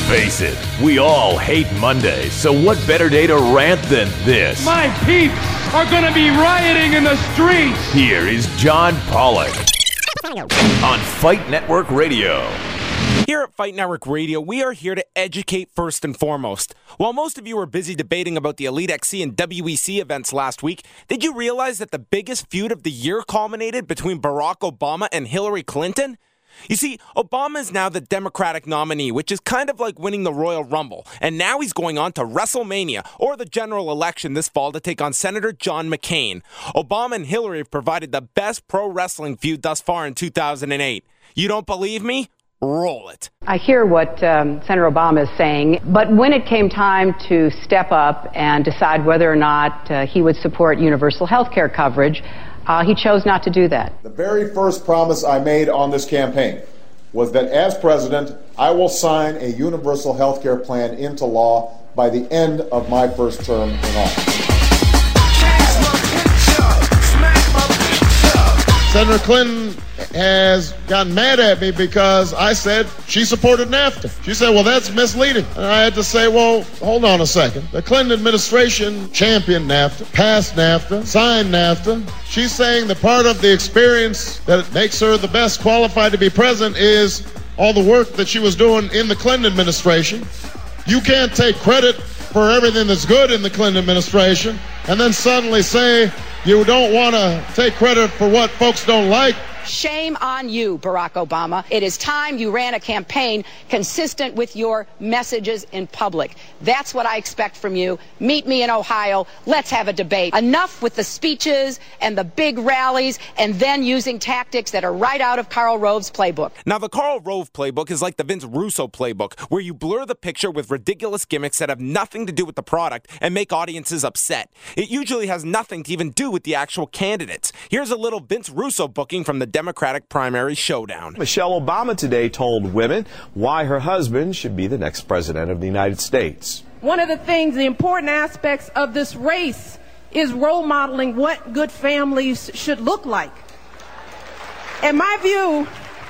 Face it, we all hate Monday, so what better day to rant than this? My peeps are gonna be rioting in the streets! Here is John Pollock on Fight Network Radio. Here at Fight Network Radio, we are here to educate first and foremost. While most of you were busy debating about the Elite XC and WEC events last week, did you realize that the biggest feud of the year culminated between Barack Obama and Hillary Clinton? You see, Obama is now the Democratic nominee, which is kind of like winning the Royal Rumble. And now he's going on to WrestleMania, or the general election this fall, to take on Senator John McCain. Obama and Hillary have provided the best pro wrestling feud thus far in 2008. You don't believe me? Roll it. I hear what Senator Obama is saying, but when it came time to step up and decide whether or not he would support universal health care coverage, he chose not to do that. The very first promise I made on this campaign was that as president, I will sign a universal health care plan into law by the end of my first term in office. Senator Clinton has gotten mad at me because I said she supported NAFTA. She said, well, that's misleading. And I had to say, well, hold on a second. The Clinton administration championed NAFTA, passed NAFTA, signed NAFTA. She's saying the part of the experience that makes her the best qualified to be president is all the work that she was doing in the Clinton administration. You can't take credit for everything that's good in the Clinton administration and then suddenly say you don't want to take credit for what folks don't like. Shame on you, Barack Obama. It is time you ran a campaign consistent with your messages in public. That's what I expect from you. Meet me in Ohio. Let's have a debate. Enough with the speeches and the big rallies and then using tactics that are right out of Karl Rove's playbook. Now, the Karl Rove playbook is like the Vince Russo playbook, where you blur the picture with ridiculous gimmicks that have nothing to do with the product and make audiences upset. It usually has nothing to even do with the actual candidates. Here's a little Vince Russo booking from the Democratic primary showdown. Michelle Obama today told women why her husband should be the next president of the United States. One of the important aspects of this race is role modeling what good families should look like. And my view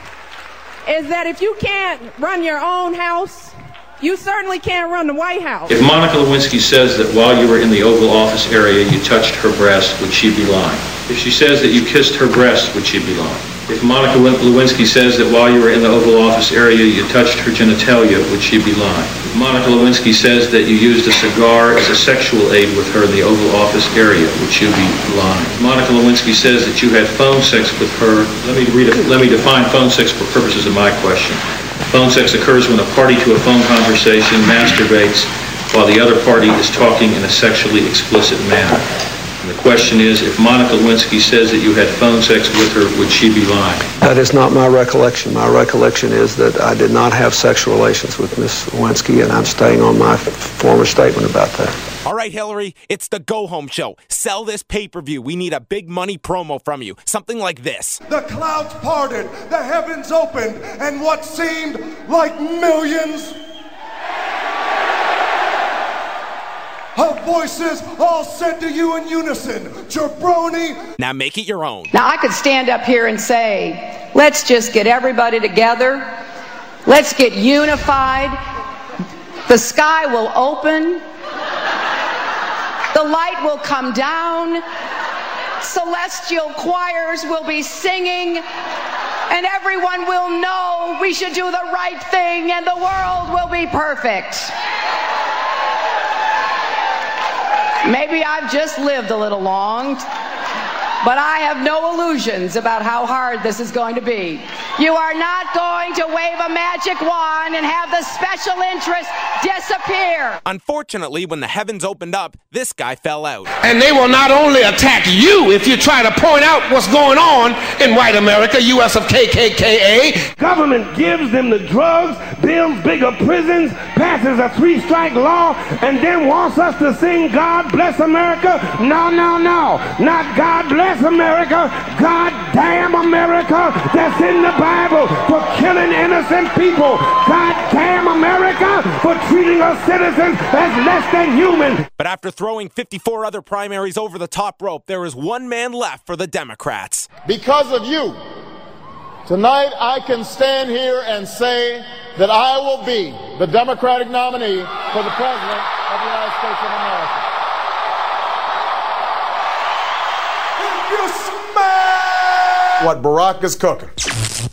is that if you can't run your own house, you certainly can't run the White House. If Monica Lewinsky says that while you were in the Oval Office area you touched her breast, would she be lying? If she says that you kissed her breast, would she be lying? If Monica Lewinsky says that while you were in the Oval Office area you touched her genitalia, would she be lying? If Monica Lewinsky says that you used a cigar as a sexual aid with her in the Oval Office area, would she be lying? If Monica Lewinsky says that you had phone sex with her, let me define phone sex for purposes of my question. Phone sex occurs when a party to a phone conversation masturbates while the other party is talking in a sexually explicit manner. And the question is, if Monica Lewinsky says that you had phone sex with her, would she be lying? That is not my recollection. My recollection is that I did not have sexual relations with Ms. Lewinsky, and I'm staying on my former statement about that. All right, Hillary, it's the go-home show. Sell this pay-per-view. We need a big money promo from you. Something like this. The clouds parted, the heavens opened, and what seemed like millions of voices all said to you in unison, jabroni. Now make it your own. Now I could stand up here and say, let's just get everybody together. Let's get unified. The sky will open. The light will come down. Celestial choirs will be singing. And everyone will know we should do the right thing and the world will be perfect. Maybe I've just lived a little long, but I have no illusions about how hard this is going to be. You are not going to wave a magic wand and have the special interests disappear. Unfortunately, when the heavens opened up, this guy fell out. And they will not only attack you if you try to point out what's going on in white America, U.S. of KKKA. Government gives them the drugs, builds bigger prisons, passes a 3-strike law, and then wants us to sing God Bless America? No, no, no. Not God Bless America. God damn America that's in the Bible for killing innocent people. God damn America for treating us citizens as less than human. But after throwing 54 other primaries over the top rope, there is one man left for the Democrats. Because of you, tonight I can stand here and say that I will be the Democratic nominee for the President of the United States of America. You smell What Barack is cooking.